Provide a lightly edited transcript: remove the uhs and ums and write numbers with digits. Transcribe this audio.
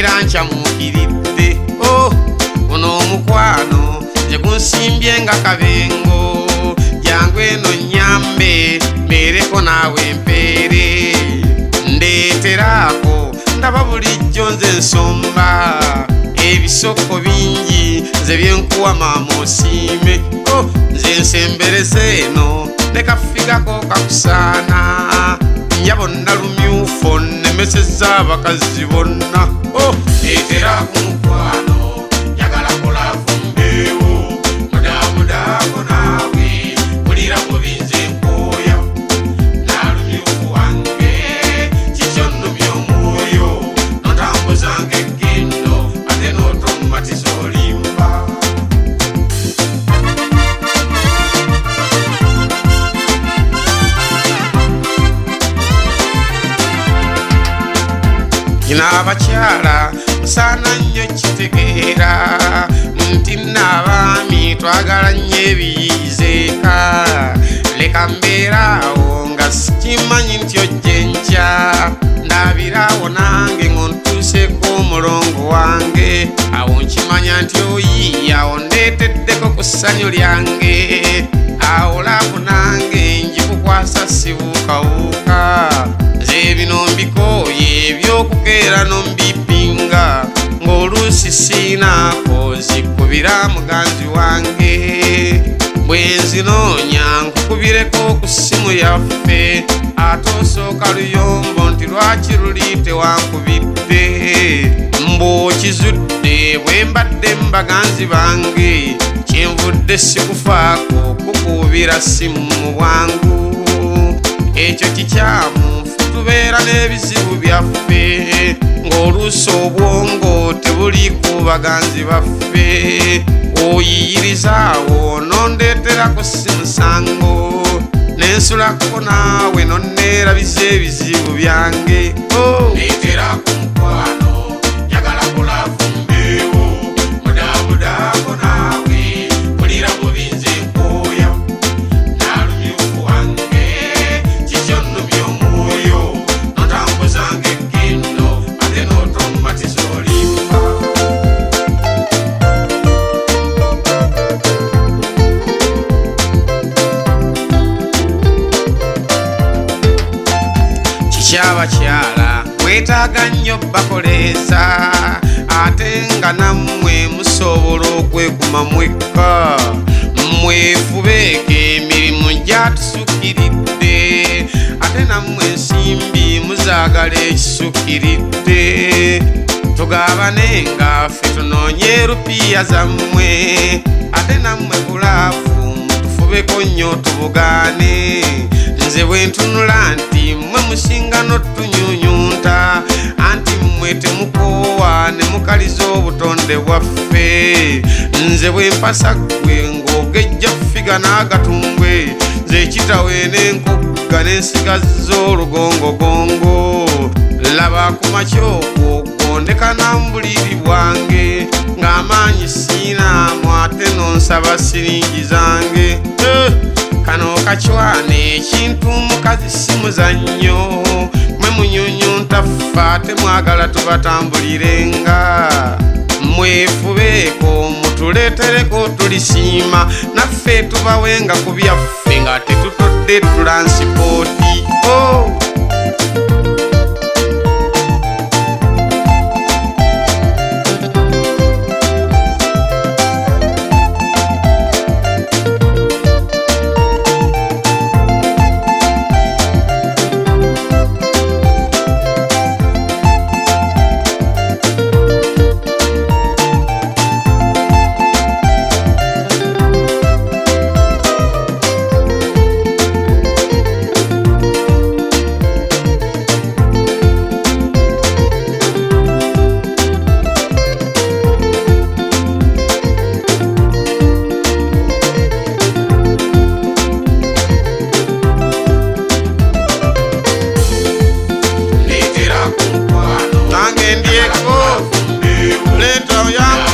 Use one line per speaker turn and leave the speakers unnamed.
mpulira nkyamuukiridde guno omukwano gye gunsimbye nga kabengo jangu eno nnyambe mbeereko naawe empeere ndeeteraako ndaba bulijjo nze nsomba ebisoko bingi nze byenkuwa maama osiime nze nsembereze eno ne kafigako kakusaana nya bonna lumyufo nnemesezza abakazi bonna leetera ku mukwano njagala kulaafu mbeewo mudamudaako naawe mulira mubinze nkooya naalumyufu wange kikyo nnumya omwoyo notambuzanga eggendo ate n'otommatiza olimba kino abakyala musaana nnyo kitegeera nti n'abaami twagala nnyo ebiyizeeka leka mbeeraawo nga sikimanyi nti ojja enkya ndaabiraawo nange ng'ontuuseeko omulongo wange awo nkimanya nti oyiiya awo ndeeteddeko ku ssanyu lyange awo laavu nange njikukwasa sibuukawuuka nze bino mbikooye ebyokukeera nombipinga ng'oluusi siinaako zikubira muganzi wange bwe nzinoonya nkukubireko ku ssimu yaffe ate osooka luyombo nti lwaki luli tewankubidde mbw'okizudde bwe mbadde mu baganzi bange kyenvudde sikufaako kukuubira ssimu mu bwangu ekyo kikyamu tubeera n'ebizibu byaffe ng'oluusi obwongo tebuli ku baganzi baffe oyiyirizaawo nondeeterako si musango nensulako naawe nonneerabiza ebizibu byange leetera ku mukwano njagala kulaafu mbeewo mudamudaako naawe mulira mubinze nkooya naalumyufu wange kikyo nnumya omwoyo notambuzanga eggendo ate n'otommatiza olimba kikyabakyala mwetaaga nnyo bakoleeza ate nga nammwe musobola okwekuma mwekka mwefubeeko emirimu gyatusukiridde ate nammwe ensimbi muzaagala ekisukiridde tugabane nga ffe tunoonye rupiya zammwe ate nammwe bulaafu mutufubeko nnyo tubugaane nze bwe ntunula nti mmwe musinga n'otunyunyunta anti mmwe temukoowa ne mukaliza obutonde bwaffe nze bwe mpasa ggwe ng'ogejja figa n'agatungwe nze ekitawe n'enkugga n'ensigaza olugongogongo laba ku makyoko gondeka nambuliri bwange ng'amaanyi siinaamu ate nonsaba siringi zange kano kacwane ekintu mukazi si muzannyo mwe munyunyunta ffe ate mwagala tubatambulirenga mwefubeeko mutuleetereko tulisiima naffe tubawenga ku byaffe nga tetutodde tulansipooti Nange ndieko, leto yangu